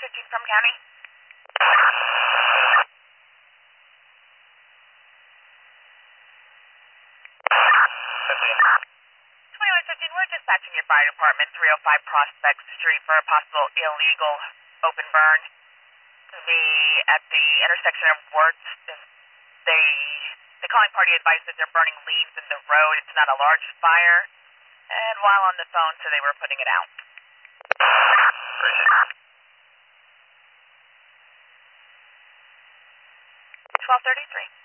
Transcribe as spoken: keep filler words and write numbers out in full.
fifteen from county. twenty-one fifteen, we're dispatching your fire department, three oh five Prospect Street for a possible illegal open burn. The, at the intersection of Wirtz, they, the calling party advised that they're burning leaves in the road. It's not a large fire. And while on the phone, so they were putting it out. twelve thirty-three.